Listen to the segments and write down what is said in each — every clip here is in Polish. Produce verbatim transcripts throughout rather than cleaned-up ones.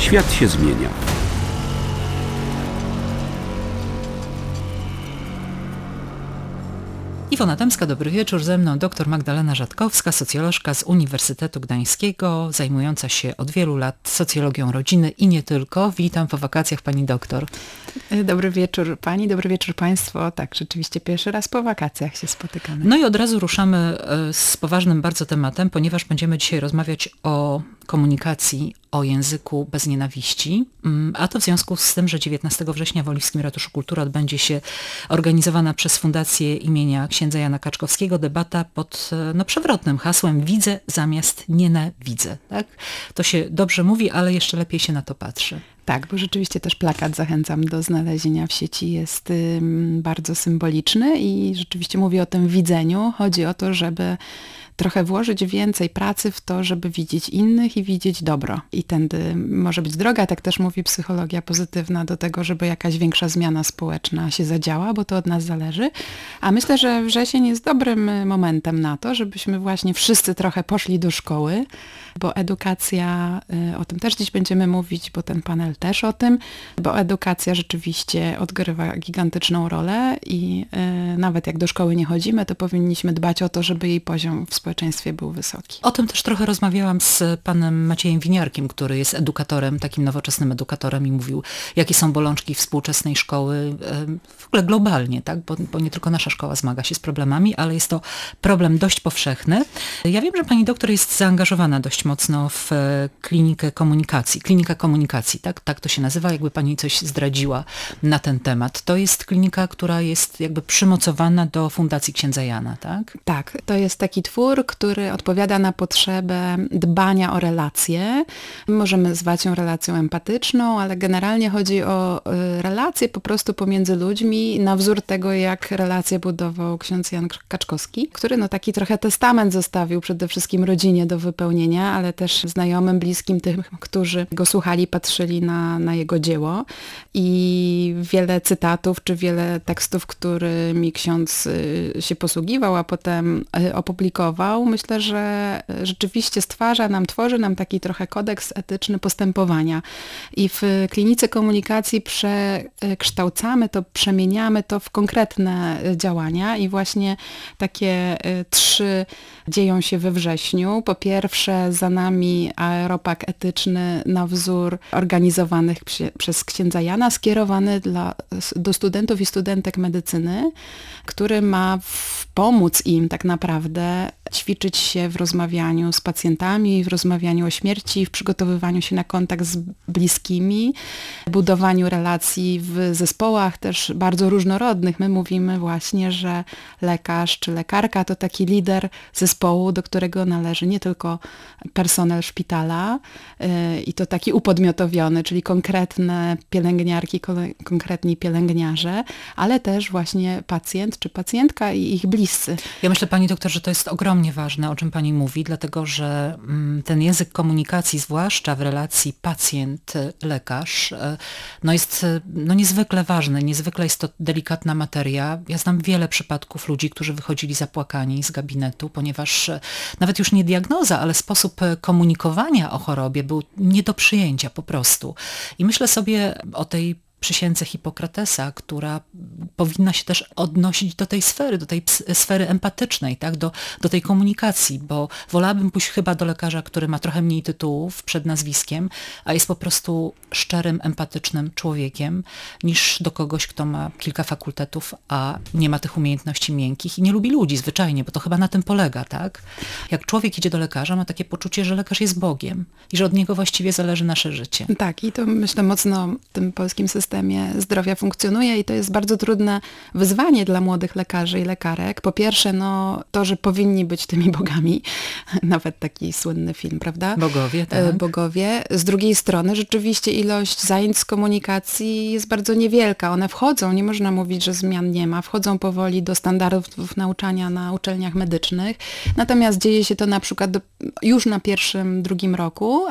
Świat się zmienia. Iwona Dębska, dobry wieczór. Ze mną dr Magdalena Rzatkowska, socjolożka z Uniwersytetu Gdańskiego, zajmująca się od wielu lat socjologią rodziny i nie tylko. Witam po wakacjach, pani doktor. Dobry wieczór pani, dobry wieczór państwo. Tak, rzeczywiście pierwszy raz po wakacjach się spotykamy. No i od razu ruszamy z poważnym bardzo tematem, ponieważ będziemy dzisiaj rozmawiać o komunikacji, o języku bez nienawiści, a to w związku z tym, że dziewiętnastego września w Oliwskim Ratuszu Kultury odbędzie się organizowana przez Fundację imienia księdza Jana Kaczkowskiego debata pod no, przewrotnym hasłem "Widzę zamiast nienawidzę". Tak? To się dobrze mówi, ale jeszcze lepiej się na to patrzy. Tak, bo rzeczywiście też plakat, zachęcam do znalezienia w sieci, jest ym, bardzo symboliczny i rzeczywiście mówi o tym widzeniu. Chodzi o to, żeby trochę włożyć więcej pracy w to, żeby widzieć innych i widzieć dobro. I tędy może być droga, tak też mówi psychologia pozytywna, do tego, żeby jakaś większa zmiana społeczna się zadziała, bo to od nas zależy. A myślę, że wrzesień jest dobrym momentem na to, żebyśmy właśnie wszyscy trochę poszli do szkoły, bo edukacja, o tym też dziś będziemy mówić, bo ten panel też o tym, bo edukacja rzeczywiście odgrywa gigantyczną rolę i y, nawet jak do szkoły nie chodzimy, to powinniśmy dbać o to, żeby jej poziom w społeczeństwie był wysoki. O tym też trochę rozmawiałam z panem Maciejem Winiarkiem, który jest edukatorem, takim nowoczesnym edukatorem i mówił, jakie są bolączki współczesnej szkoły, w ogóle globalnie, tak? Bo, bo nie tylko nasza szkoła zmaga się z problemami, ale jest to problem dość powszechny. Ja wiem, że pani doktor jest zaangażowana dość mocno w klinikę komunikacji. Klinika komunikacji, tak? Tak to się nazywa, jakby pani coś zdradziła na ten temat. To jest klinika, która jest jakby przymocowana do Fundacji księdza Jana, tak? Tak, to jest taki twór, który odpowiada na potrzebę dbania o relacje. Możemy zwać ją relacją empatyczną, ale generalnie chodzi o relacje po prostu pomiędzy ludźmi, na wzór tego, jak relacje budował ksiądz Jan Kaczkowski, który no taki trochę testament zostawił przede wszystkim rodzinie do wypełnienia, ale też znajomym, bliskim, tym, którzy go słuchali, patrzyli na, na jego dzieło. I wiele cytatów, czy wiele tekstów, którymi ksiądz się posługiwał, a potem opublikował, myślę, że rzeczywiście stwarza nam, tworzy nam taki trochę kodeks etyczny postępowania. I w klinice komunikacji przekształcamy to, przemieniamy to w konkretne działania i właśnie takie trzy dzieją się we wrześniu. Po pierwsze, za nami aeropak etyczny na wzór organizowanych przy, przez księdza Jana, skierowany dla, do studentów i studentek medycyny, który ma w, pomóc im tak naprawdę ćwiczyć się w rozmawianiu z pacjentami, w rozmawianiu o śmierci, w przygotowywaniu się na kontakt z bliskimi, budowaniu relacji w zespołach też bardzo różnorodnych. My mówimy właśnie, że lekarz czy lekarka to taki lider zespołu, do którego należy nie tylko personel szpitala yy, i to taki upodmiotowiony, czyli konkretne pielęgniarki, konkretni pielęgniarze, ale też właśnie pacjent czy pacjentka i ich bliscy. Ja myślę, pani doktor, że to jest ogromnie ważne, o czym pani mówi, dlatego że ten język komunikacji, zwłaszcza w relacji pacjent-lekarz, no jest no niezwykle ważny, niezwykle jest to delikatna materia. Ja znam wiele przypadków ludzi, którzy wychodzili zapłakani z gabinetu, ponieważ nawet już nie diagnoza, ale sposób komunikowania o chorobie był nie do przyjęcia po prostu. I myślę sobie o tej przysiędze Hipokratesa, która powinna się też odnosić do tej sfery, do tej sfery empatycznej, tak? do, do tej komunikacji, bo wolałabym pójść chyba do lekarza, który ma trochę mniej tytułów przed nazwiskiem, a jest po prostu szczerym, empatycznym człowiekiem, niż do kogoś, kto ma kilka fakultetów, a nie ma tych umiejętności miękkich i nie lubi ludzi zwyczajnie, bo to chyba na tym polega, tak? Jak człowiek idzie do lekarza, ma takie poczucie, że lekarz jest Bogiem i że od niego właściwie zależy nasze życie. Tak, i to myślę mocno w tym polskim systemie zdrowia funkcjonuje i to jest bardzo trudne wyzwanie dla młodych lekarzy i lekarek. Po pierwsze, no to, że powinni być tymi bogami. Nawet taki słynny film, prawda? Bogowie, tak. Bogowie. Z drugiej strony rzeczywiście ilość zajęć z komunikacji jest bardzo niewielka. One wchodzą, nie można mówić, że zmian nie ma. Wchodzą powoli do standardów nauczania na uczelniach medycznych. Natomiast dzieje się to na przykład do, już na pierwszym, drugim roku, a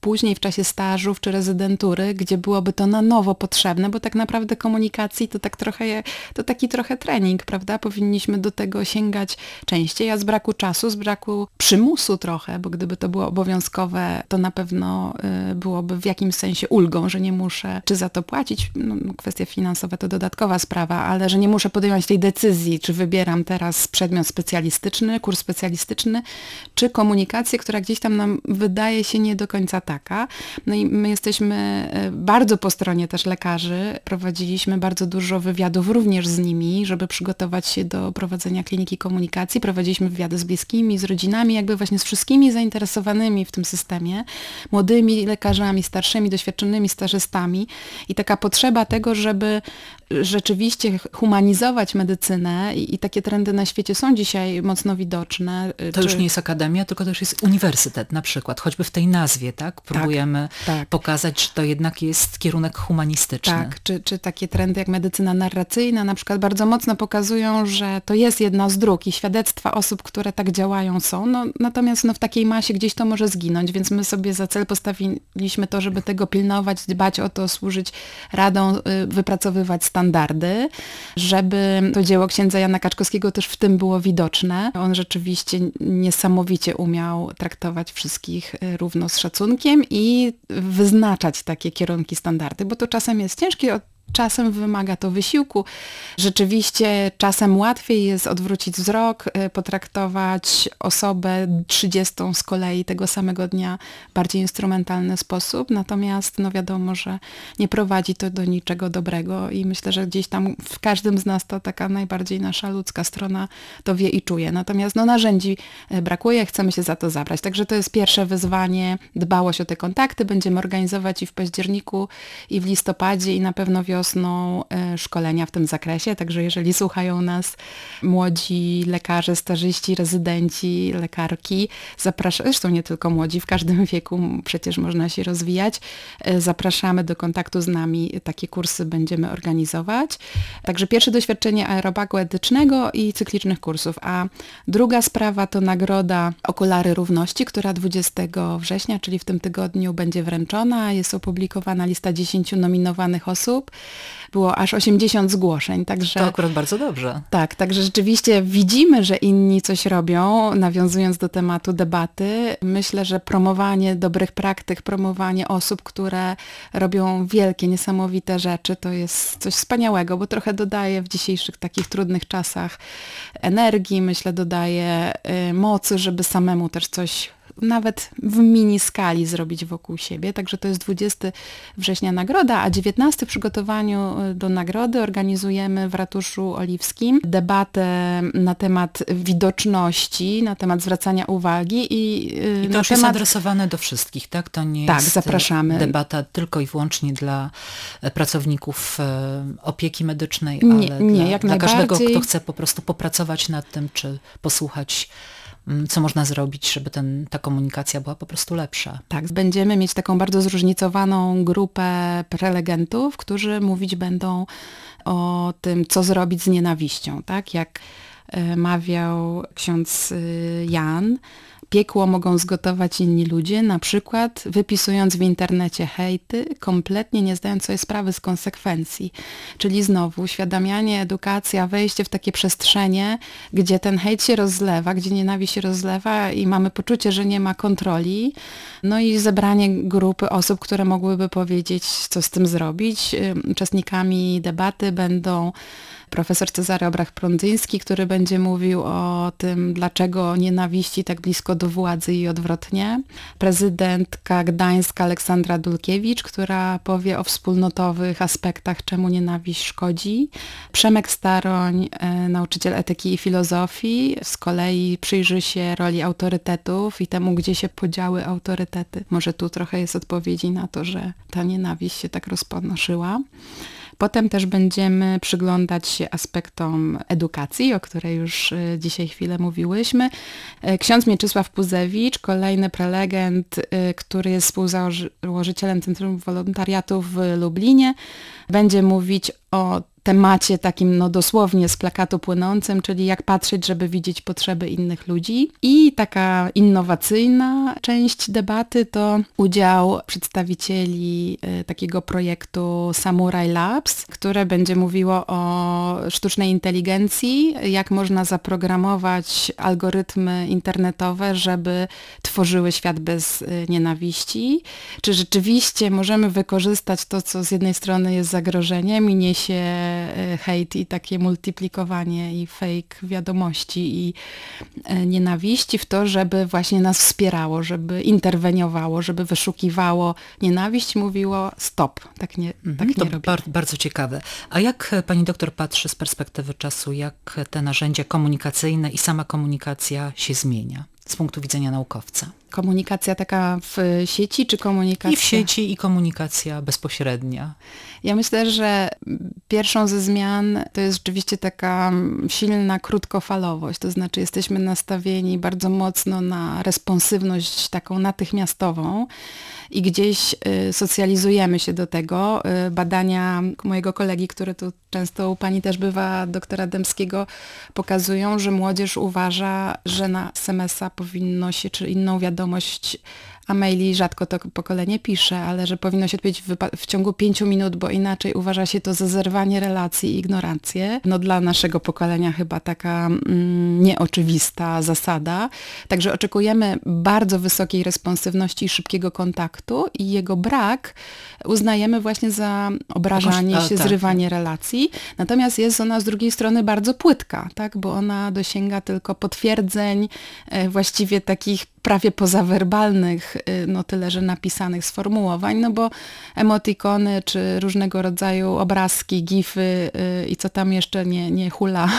później w czasie stażów czy rezydentury, gdzie byłoby to na nowo potrzebne, bo tak naprawdę komunikacji to tak trochę, to taki trochę trening, prawda? Powinniśmy do tego sięgać częściej, a z braku czasu, z braku przymusu trochę, bo gdyby to było obowiązkowe, to na pewno y, byłoby w jakimś sensie ulgą, że nie muszę czy za to płacić, no, kwestia finansowa to dodatkowa sprawa, ale że nie muszę podejmować tej decyzji, czy wybieram teraz przedmiot specjalistyczny, kurs specjalistyczny, czy komunikację, która gdzieś tam nam wydaje się nie do końca taka. No i my jesteśmy bardzo po stronie też lekarzy. Prowadziliśmy bardzo dużo wywiadów również z nimi, żeby przygotować się do prowadzenia kliniki komunikacji. Prowadziliśmy wywiady z bliskimi, z rodzinami, jakby właśnie z wszystkimi zainteresowanymi w tym systemie, młodymi lekarzami, starszymi, doświadczonymi stażystami i taka potrzeba tego, żeby rzeczywiście humanizować medycynę i, i takie trendy na świecie są dzisiaj mocno widoczne. To Czy... już nie jest akademia, tylko to już jest uniwersytet na przykład, choćby w tej nazwie, tak? Próbujemy tak, tak. pokazać, że to jednak jest kierunek humanistyczny. Tak, czy, czy takie trendy jak medycyna narracyjna na przykład bardzo mocno pokazują, że to jest jedna z dróg i świadectwa osób, które tak działają są, no, natomiast no, w takiej masie gdzieś to może zginąć, więc my sobie za cel postawiliśmy to, żeby tego pilnować, dbać o to, służyć radą, wypracowywać standardy, żeby to dzieło księdza Jana Kaczkowskiego też w tym było widoczne. On rzeczywiście niesamowicie umiał traktować wszystkich równo z szacunkiem i wyznaczać takie kierunki, standardy, bo to czasem jest ciężkie, czasem wymaga to wysiłku. Rzeczywiście czasem łatwiej jest odwrócić wzrok, potraktować osobę trzydziestą z kolei tego samego dnia w bardziej instrumentalny sposób, natomiast no wiadomo, że nie prowadzi to do niczego dobrego i myślę, że gdzieś tam w każdym z nas to taka najbardziej nasza ludzka strona to wie i czuje. Natomiast no narzędzi brakuje, chcemy się za to zabrać. Także to jest pierwsze wyzwanie, dbałość o te kontakty. Będziemy organizować i w październiku, i w listopadzie, i na pewno wiosną szkolenia w tym zakresie, także jeżeli słuchają nas młodzi lekarze, stażyści, rezydenci, lekarki, zapraszam, zresztą nie tylko młodzi, w każdym wieku przecież można się rozwijać, zapraszamy do kontaktu z nami, takie kursy będziemy organizować. Także pierwsze doświadczenie aerobagu etycznego i cyklicznych kursów, a druga sprawa to nagroda Okulary Równości, która dwudziestego września, czyli w tym tygodniu będzie wręczona, jest opublikowana lista dziesięciu nominowanych osób. Było aż osiemdziesiąt zgłoszeń, także... To akurat bardzo dobrze. Tak, także rzeczywiście widzimy, że inni coś robią, nawiązując do tematu debaty. Myślę, że promowanie dobrych praktyk, promowanie osób, które robią wielkie, niesamowite rzeczy, to jest coś wspaniałego, bo trochę dodaje w dzisiejszych takich trudnych czasach energii, myślę, dodaje y, mocy, żeby samemu też coś nawet w mini skali zrobić wokół siebie. Także to jest dwudziestego września nagroda, a dziewiętnastego w przygotowaniu do nagrody organizujemy w Ratuszu Oliwskim debatę na temat widoczności, na temat zwracania uwagi. I, I to na już temat... jest adresowane do wszystkich, tak? To nie tak, jest zapraszamy. debata tylko i wyłącznie dla pracowników opieki medycznej, nie, ale nie, dla, jak dla każdego, najbardziej. kto chce po prostu popracować nad tym, czy posłuchać, co można zrobić, żeby ten, ta komunikacja była po prostu lepsza. Tak, będziemy mieć taką bardzo zróżnicowaną grupę prelegentów, którzy mówić będą o tym, co zrobić z nienawiścią, tak? Jak mawiał ksiądz Jan, piekło mogą zgotować inni ludzie, na przykład wypisując w internecie hejty, kompletnie nie zdając sobie sprawy z konsekwencji. Czyli znowu uświadamianie, edukacja, wejście w takie przestrzenie, gdzie ten hejt się rozlewa, gdzie nienawiść się rozlewa i mamy poczucie, że nie ma kontroli. No i zebranie grupy osób, które mogłyby powiedzieć, co z tym zrobić. Uczestnikami debaty będą profesor Cezary Obrach-Prądzyński, który będzie mówił o tym, dlaczego nienawiści tak blisko do władzy i odwrotnie. Prezydentka Gdańska Aleksandra Dulkiewicz, która powie o wspólnotowych aspektach, czemu nienawiść szkodzi. Przemek Staroń, e, nauczyciel etyki i filozofii, z kolei przyjrzy się roli autorytetów i temu, gdzie się podziały autorytety. Może tu trochę jest odpowiedzi na to, że ta nienawiść się tak rozpanoszyła. Potem też będziemy przyglądać się aspektom edukacji, o której już dzisiaj chwilę mówiłyśmy. Ksiądz Mieczysław Puzewicz, kolejny prelegent, który jest współzałożycielem Centrum Wolontariatu w Lublinie, będzie mówić o temacie takim no dosłownie z plakatu płynącym, czyli jak patrzeć, żeby widzieć potrzeby innych ludzi. I taka innowacyjna część debaty to udział przedstawicieli y, takiego projektu Samurai Labs, które będzie mówiło o sztucznej inteligencji, jak można zaprogramować algorytmy internetowe, żeby tworzyły świat bez y, nienawiści. Czy rzeczywiście możemy wykorzystać to, co z jednej strony jest zagrożeniem i niesie hejt i takie multiplikowanie i fake wiadomości i nienawiści w to, żeby właśnie nas wspierało, żeby interweniowało, żeby wyszukiwało nienawiść, mówiło stop, tak nie, mhm, tak nie to robimy. Bar- bardzo ciekawe. A jak pani doktor patrzy z perspektywy czasu, jak te narzędzia komunikacyjne i sama komunikacja się zmienia z punktu widzenia naukowca? Komunikacja taka w sieci, czy komunikacja? I w sieci, i komunikacja bezpośrednia. Ja myślę, że pierwszą ze zmian to jest rzeczywiście taka silna krótkofalowość, to znaczy jesteśmy nastawieni bardzo mocno na responsywność taką natychmiastową i gdzieś y, socjalizujemy się do tego. Y, badania mojego kolegi, które tu często u pani też bywa, doktora Dębskiego, pokazują, że młodzież uważa, że na es em es a powinno się, czy inną wiadomość, a maili rzadko to pokolenie pisze, ale że powinno się odpowiedzieć w, wypa- w ciągu pięciu minut, bo inaczej uważa się to za zerwanie relacji i ignorancję. No dla naszego pokolenia chyba taka mm, nieoczywista zasada. Także oczekujemy bardzo wysokiej responsywności i szybkiego kontaktu i jego brak uznajemy właśnie za obrażanie Jakąś, a, się, tak. zrywanie relacji. Natomiast jest ona z drugiej strony bardzo płytka, tak? Bo ona dosięga tylko potwierdzeń, e, właściwie takich prawie pozawerbalnych, no tyle, że napisanych sformułowań, no bo emotikony, czy różnego rodzaju obrazki, gify i co tam jeszcze nie, nie hula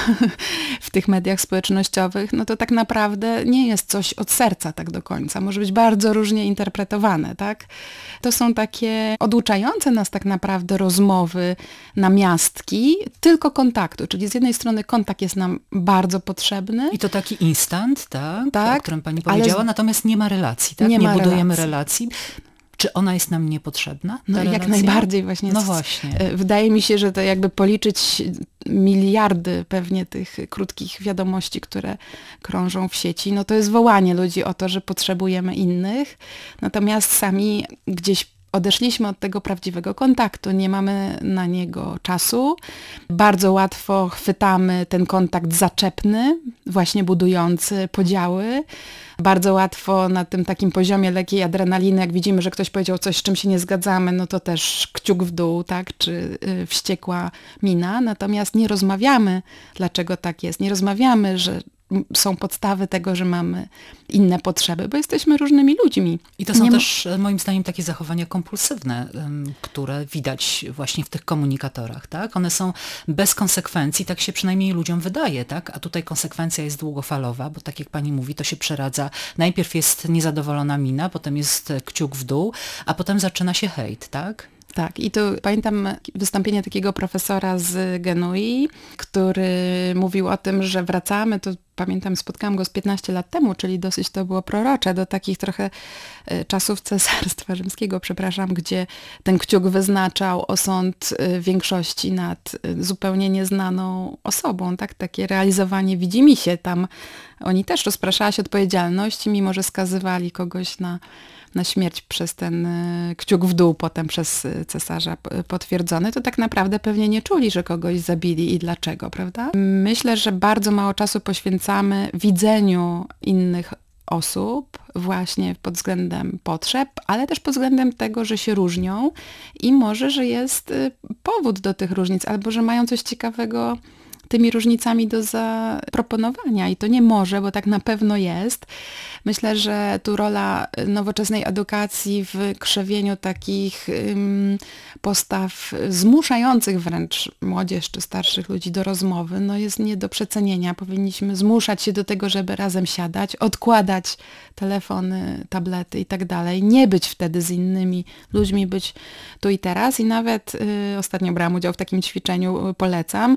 w tych mediach społecznościowych, no to tak naprawdę nie jest coś od serca tak do końca. Może być bardzo różnie interpretowane, tak? To są takie oduczające nas tak naprawdę rozmowy, namiastki, tylko kontaktu, czyli z jednej strony kontakt jest nam bardzo potrzebny. I to taki instant, tak? Tak, o którym pani powiedziała, ale natomiast nie ma relacji, tak? Nie Nie, ma budujemy relacji. relacji. Czy ona jest nam niepotrzebna? No ta jak relacja? najbardziej właśnie. No właśnie. Wydaje mi się, że to jakby policzyć miliardy pewnie tych krótkich wiadomości, które krążą w sieci, no to jest wołanie ludzi o to, że potrzebujemy innych, natomiast sami gdzieś odeszliśmy od tego prawdziwego kontaktu, nie mamy na niego czasu. Bardzo łatwo chwytamy ten kontakt zaczepny, właśnie budujący podziały. Bardzo łatwo na tym takim poziomie lekkiej adrenaliny, jak widzimy, że ktoś powiedział coś, z czym się nie zgadzamy, no to też kciuk w dół, tak, czy y, wściekła mina. Natomiast nie rozmawiamy, dlaczego tak jest. Nie rozmawiamy, że są podstawy tego, że mamy inne potrzeby, bo jesteśmy różnymi ludźmi. I to są nie też moim zdaniem takie zachowania kompulsywne, um, które widać właśnie w tych komunikatorach, tak? One są bez konsekwencji, tak się przynajmniej ludziom wydaje, tak? A tutaj konsekwencja jest długofalowa, bo tak jak pani mówi, to się przeradza. Najpierw jest niezadowolona mina, potem jest kciuk w dół, a potem zaczyna się hejt, tak? Tak, i tu pamiętam wystąpienie takiego profesora z Genui, który mówił o tym, że wracamy, to pamiętam, spotkałam go z piętnaście lat temu, czyli dosyć to było prorocze, do takich trochę czasów Cesarstwa Rzymskiego, przepraszam, gdzie ten kciuk wyznaczał osąd większości nad zupełnie nieznaną osobą, tak? Takie realizowanie widzimisię. Tam oni też rozpraszała się odpowiedzialność, mimo że skazywali kogoś na na śmierć przez ten kciuk w dół, potem przez cesarza potwierdzony, to tak naprawdę pewnie nie czuli, że kogoś zabili i dlaczego, prawda? Myślę, że bardzo mało czasu poświęcamy widzeniu innych osób właśnie pod względem potrzeb, ale też pod względem tego, że się różnią i może, że jest powód do tych różnic, albo że mają coś ciekawego tymi różnicami do zaproponowania i to nie może, bo tak na pewno jest. Myślę, że tu rola nowoczesnej edukacji w krzewieniu takich um, postaw zmuszających wręcz młodzież czy starszych ludzi do rozmowy, no jest nie do przecenienia. Powinniśmy zmuszać się do tego, żeby razem siadać, odkładać telefony, tablety i tak dalej, nie być wtedy z innymi ludźmi, być tu i teraz i nawet y, ostatnio brałam udział w takim ćwiczeniu, y, polecam,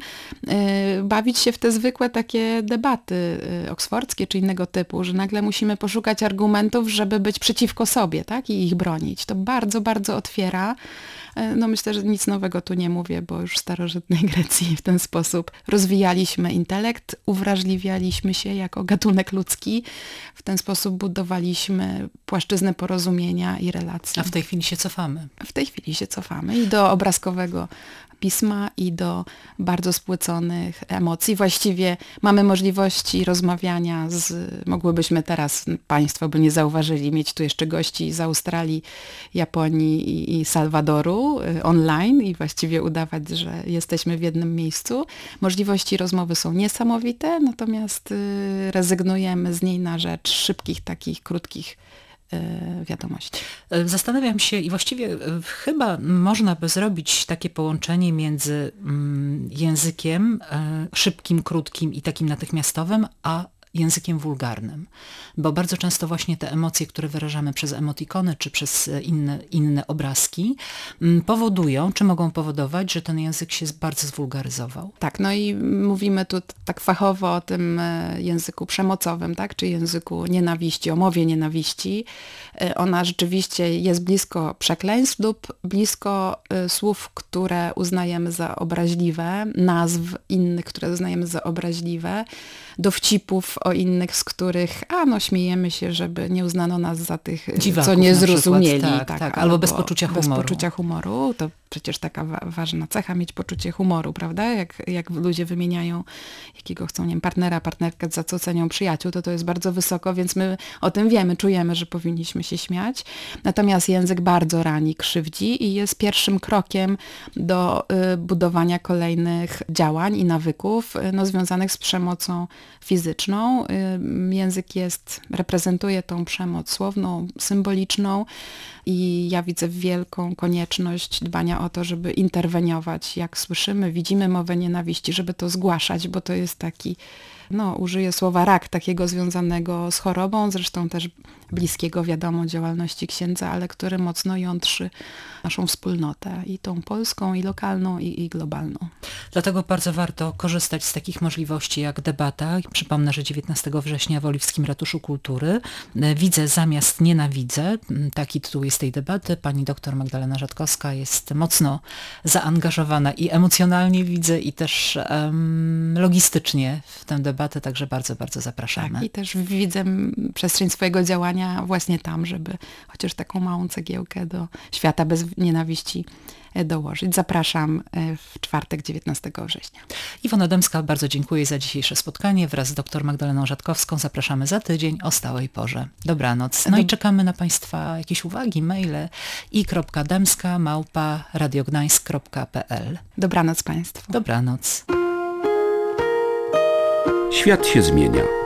y, bawić się w te zwykłe takie debaty y, oksfordzkie czy innego typu, że nagle musimy poszukać argumentów, żeby być przeciwko sobie, tak, i ich bronić. To bardzo, bardzo otwiera No myślę, że nic nowego tu nie mówię, bo już w starożytnej Grecji w ten sposób rozwijaliśmy intelekt, uwrażliwialiśmy się jako gatunek ludzki, w ten sposób budowaliśmy płaszczyznę porozumienia i relacji. A w tej chwili się cofamy. W tej chwili się cofamy i do obrazkowego pisma i do bardzo spłyconych emocji. Właściwie mamy możliwości rozmawiania z, mogłybyśmy teraz, Państwo by nie zauważyli, mieć tu jeszcze gości z Australii, Japonii i, i Salwadoru online i właściwie udawać, że jesteśmy w jednym miejscu. Możliwości rozmowy są niesamowite, natomiast rezygnujemy z niej na rzecz szybkich, takich krótkich wiadomości. Zastanawiam się i właściwie chyba można by zrobić takie połączenie między językiem szybkim, krótkim i takim natychmiastowym, a językiem wulgarnym, bo bardzo często właśnie te emocje, które wyrażamy przez emotikony czy przez inne, inne obrazki powodują, czy mogą powodować, że ten język się bardzo zwulgaryzował. Tak, no i mówimy tu tak fachowo o tym języku przemocowym, tak, czy języku nienawiści, o mowie nienawiści. Ona rzeczywiście jest blisko przekleństw lub blisko słów, które uznajemy za obraźliwe, nazw innych, które uznajemy za obraźliwe, dowcipów o innych, z których, a no śmiejemy się, żeby nie uznano nas za tych, dziwaków, co nie zrozumieli. Przykład, tak, tak, tak, albo, albo bez poczucia humoru. Bez poczucia humoru, to przecież taka wa- ważna cecha, mieć poczucie humoru, prawda? Jak, jak ludzie wymieniają, jakiego chcą, nie wiem, partnera, partnerkę, za co cenią przyjaciół, to to jest bardzo wysoko, więc my o tym wiemy, czujemy, że powinniśmy się śmiać. Natomiast język bardzo rani, krzywdzi i jest pierwszym krokiem do y, budowania kolejnych działań i nawyków y, no, związanych z przemocą fizyczną. Y, język jest, reprezentuje tą przemoc słowną, symboliczną i ja widzę wielką konieczność dbania o to, żeby interweniować. Jak słyszymy, widzimy mowę nienawiści, żeby to zgłaszać, bo to jest taki, no użyję słowa rak, takiego związanego z chorobą, zresztą też bliskiego, wiadomo, działalności księdza, ale który mocno jątrzy naszą wspólnotę, i tą polską, i lokalną, i, i globalną. Dlatego bardzo warto korzystać z takich możliwości jak debata. Przypomnę, że dziewiętnastego września w Oliwskim Ratuszu Kultury Widzę zamiast nienawidzę. Taki tytuł jest tej debaty. Pani doktor Magdalena Rzatkowska jest mocno zaangażowana i emocjonalnie widzę, i też um, logistycznie w tę debatę, także bardzo, bardzo zapraszamy. Tak, i też widzę przestrzeń swojego działania właśnie tam, żeby chociaż taką małą cegiełkę do świata bez nienawiści dołożyć. Zapraszam w czwartek, dziewiętnastego września. Iwona Dębska, bardzo dziękuję za dzisiejsze spotkanie. Wraz z dr Magdaleną Rzatkowską zapraszamy za tydzień o stałej porze. Dobranoc. No i czekamy na Państwa jakieś uwagi, maile i kropka dębska małpa radiogdańsk kropka p l. Dobranoc Państwu. Dobranoc. Świat się zmienia.